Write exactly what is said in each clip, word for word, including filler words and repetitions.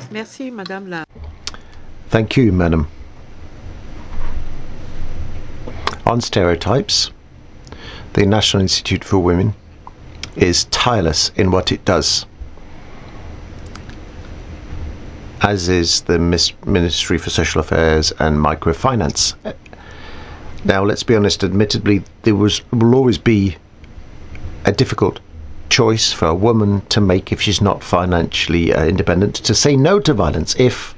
Merci, Madame la. Thank you, Madam. On stereotypes, the National Institute for Women is tireless in what it does, as is the Ministry for Social Affairs and Microfinance. Now, let's be honest, admittedly, there was, will always be a difficult choice for a woman to make if she's not financially uh, independent, to say no to violence if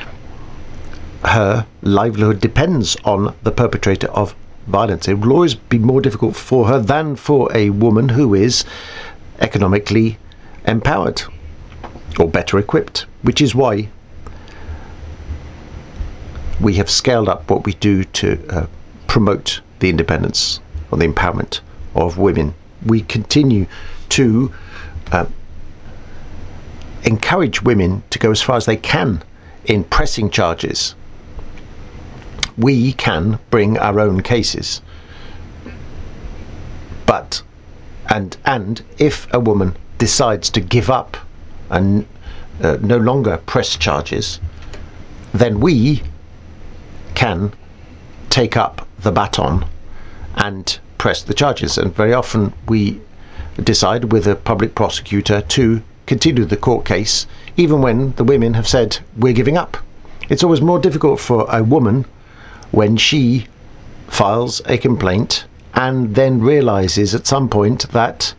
her livelihood depends on the perpetrator of violence. It will always be more difficult for her than for a woman who is economically empowered or better equipped, which is why we have scaled up what we do to uh, promote the independence or the empowerment of women. We continue to uh, encourage women to go as far as they can in pressing charges. We can bring our own cases, but and and if a woman decides to give up and uh, no longer press charges, then we can take up the baton and press the charges. And very often we decide with a public prosecutor to continue the court case even when the women have said we're giving up. It's always more difficult for a woman when she files a complaint and then realizes at some point that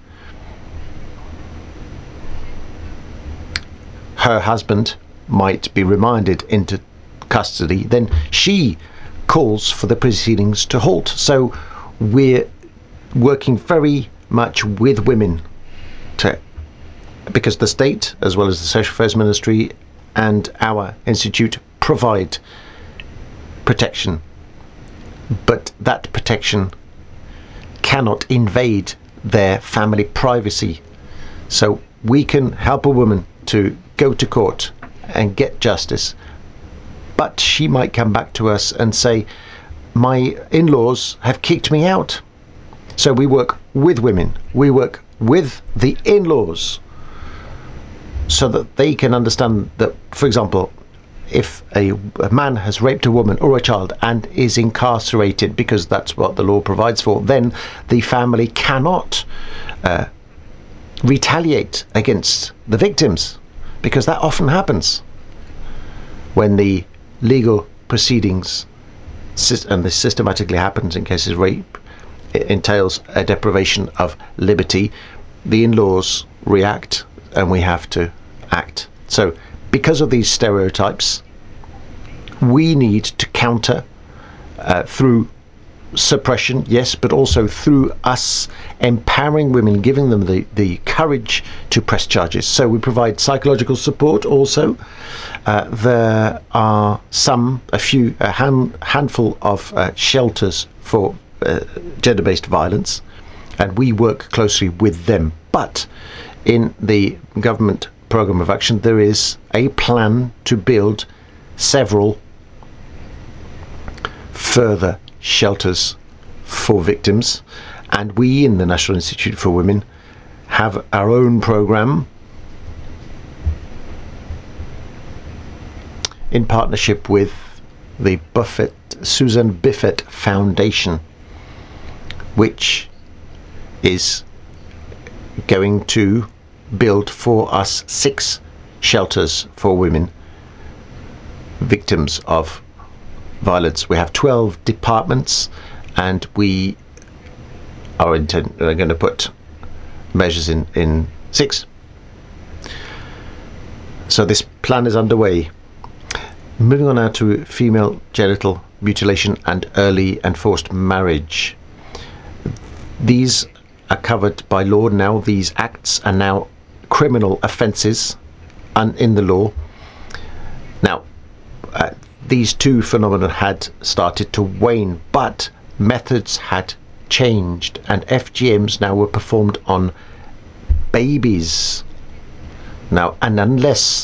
her husband might be remanded into custody, then she calls for the proceedings to halt. So we're working very much with women to, because the state, as well as the Social Affairs Ministry and our institute, provide protection, but that protection cannot invade their family privacy. So we can help a woman to go to court and get justice, but she might come back to us and say, my in-laws have kicked me out. So we work with women, we work with the in-laws, so that they can understand that, for example, if a, a man has raped a woman or a child and is incarcerated because that's what the law provides for, then the family cannot uh, retaliate against the victims, because that often happens when the legal proceedings, and this systematically happens in cases of rape, it entails a deprivation of liberty. The in-laws react and we have to act. So because of these stereotypes, we need to counter uh, through suppression, yes, but also through us empowering women, giving them the, the courage to press charges. So we provide psychological support also. Uh, there are some, a few, a hand, handful of uh, shelters for uh, gender-based violence, and we work closely with them. But in the government programme of action, there is a plan to build several further shelters for victims, and we in the National Institute for Women have our own programme in partnership with the Buffett, Susan Biffett Foundation, which is going to build for us six shelters for women victims of violence. We have twelve departments, and we are, intent, are going to put measures in, in six. So this plan is underway. Moving on now to female genital mutilation and early and forced marriage. These are covered by law now. These acts are now criminal offences and in the law. Now, uh, these two phenomena had started to wane, but methods had changed, and F G Ms now were performed on babies. Now, and unless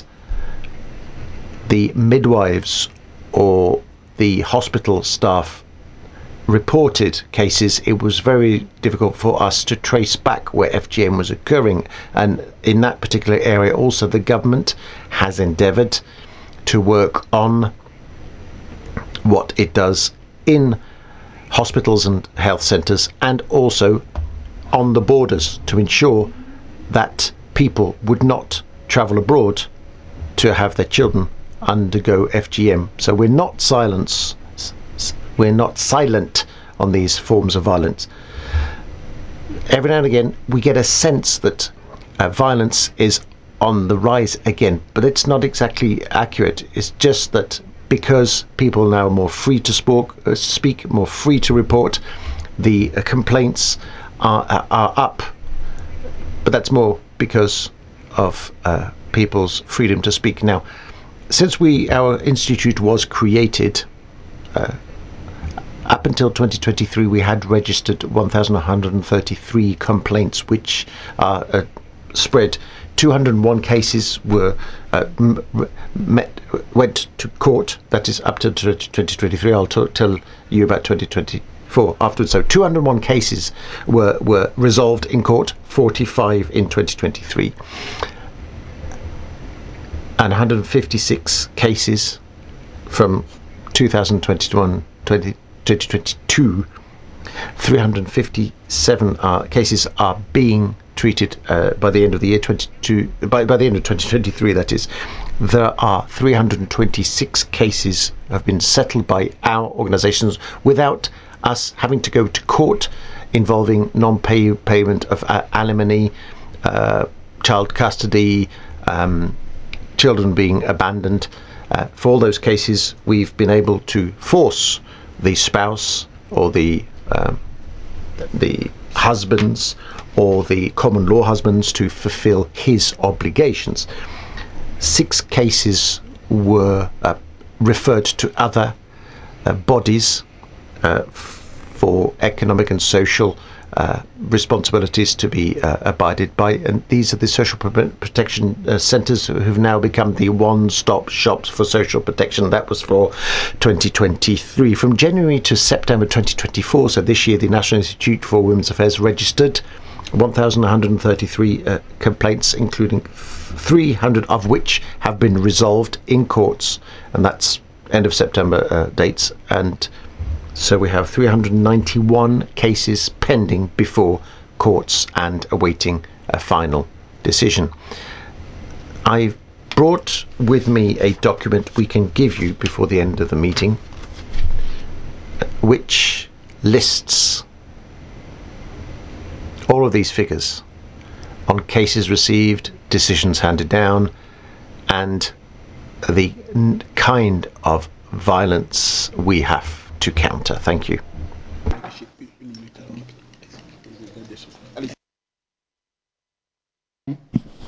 the midwives or the hospital staff reported cases, it was very difficult for us to trace back where F G M was occurring. And in that particular area also, the government has endeavoured to work on what it does in hospitals and health centres, and also on the borders, to ensure that people would not travel abroad to have their children undergo F G M. So we're not silence, we're not silent on these forms of violence. Every now and again we get a sense that uh, violence is on the rise again, but it's not exactly accurate. It's just that because people now are more free to spoke, uh, speak, more free to report, the uh, complaints are, are, are up. But that's more because of uh, people's freedom to speak. Now, since we our institute was created, uh, up until twenty twenty-three, we had registered one thousand one hundred thirty-three complaints, which are uh, spread. two hundred one cases were uh, met, went to court. That is up to twenty twenty-three. I'll t- tell you about twenty twenty-four afterwards. So two hundred one cases were, were resolved in court, forty-five in twenty twenty-three. And one hundred fifty-six cases from two thousand twenty-one to twenty twenty-two. three hundred fifty-seven uh, cases are being treated uh, by the end of the year twenty-two, by, by the end of twenty twenty-three, that is. There are three hundred twenty-six cases have been settled by our organisations without us having to go to court, involving non-pay payment of uh, alimony, uh, child custody, um, children being abandoned. Uh, for all those cases, we've been able to force the spouse or the um, the husbands or the common law husbands to fulfill his obligations. Six cases were uh, referred to other uh, bodies uh, for economic and social uh, responsibilities to be uh, abided by, and these are the social protection uh, centres who have now become the one-stop shops for social protection. That was for twenty twenty-three. From January to September twenty twenty-four, so this year, the National Institute for Women's Affairs registered one thousand one hundred thirty-three uh, complaints, including three hundred of which have been resolved in courts, and that's end of September uh, dates. And so we have three hundred ninety-one cases pending before courts and awaiting a final decision. I've brought with me a document we can give you before the end of the meeting, which lists all of these figures on cases received, decisions handed down, and the kind of violence we have to counter. Thank you. Allez.